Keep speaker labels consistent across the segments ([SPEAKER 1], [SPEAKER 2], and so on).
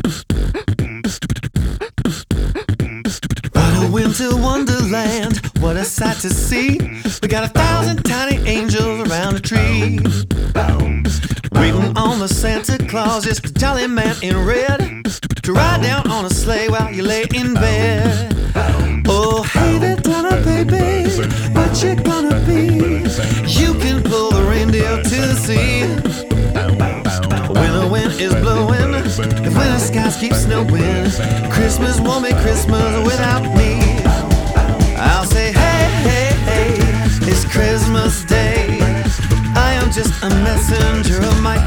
[SPEAKER 1] What a winter wonderland, what a sight to see. We got 1,000 tiny angels around the tree, waiting on the Santa Claus, just a jolly man in red, to ride down on a sleigh while you lay in bed. Oh, hey there, Donna, baby, what you gonna be? You can pull the reindeer to the sea. When the wind is blowing, and when the skies keep snowing, Christmas won't be Christmas without me. I'll say, hey, hey, hey, it's Christmas Day. I am just a messenger of my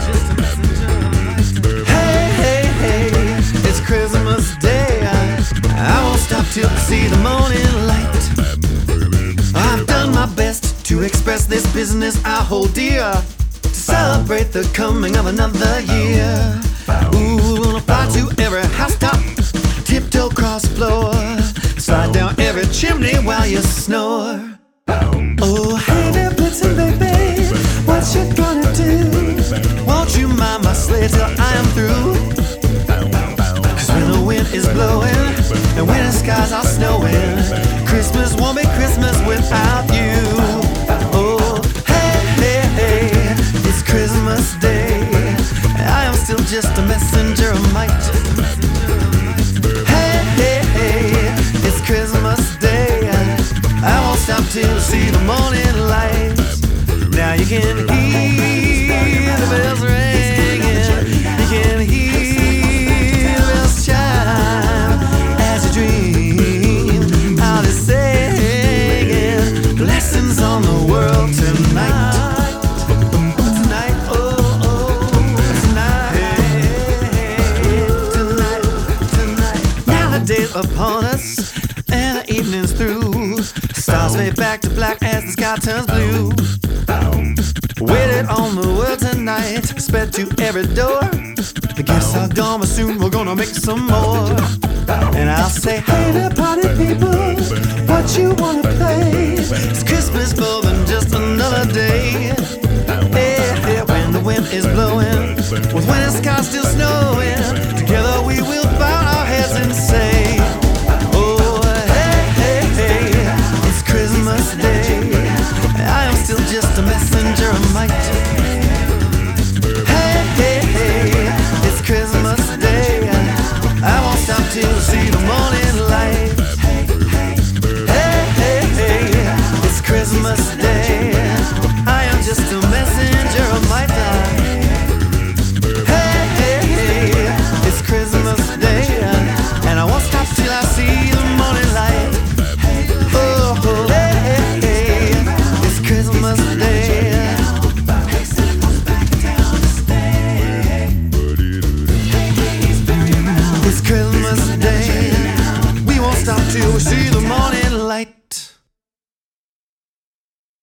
[SPEAKER 1] Hey, hey, hey, it's Christmas Day. I won't stop till I see the morning light. I've done my best to express this business I hold dear, to celebrate the coming of another year. Ooh, we'll fly to every housetop, tiptoe across the floor, slide down every chimney while you snore. Oh, hey there, Blitzen, baby, what you gonna do? Won't you mind my sleigh till I am through? Cause when the wind is blowing, and when the skies are snowing, Christmas won't be Christmas without you. Oh, hey, hey, hey, it's Christmas Day. I am still just a messenger of might. Hey, hey, hey, it's Christmas Day. I won't stop till I see the morning light. Now you can hear the bells ringing, you can hear the bells chime as you dream. I'll be singing blessings on the world tonight. Days upon us and the evening's through, stars fade back to black as the sky turns blue. Waited on the world tonight, sped to every door. The gifts are gone, but soon we're gonna make some more. And I'll say, hey there, party people, what you wanna play? It's Christmas more than just another day. Hey, hey, when the wind is blowing, with when the sky's still snowing, together we will bow our heads and say, oh, hey, hey, hey, it's Christmas Day. I am still just a messenger of might. Hey, hey, hey, it's Christmas Day. I won't stop till I see the morning light. Hey, hey, hey, it's Christmas Day. I am just a messenger of my time. Hey, hey, hey, it's Christmas Day, and I won't stop till I see the morning light. Oh, hey, hey, hey, it's Christmas Day. It's Christmas Day. We won't stop till we see the morning light.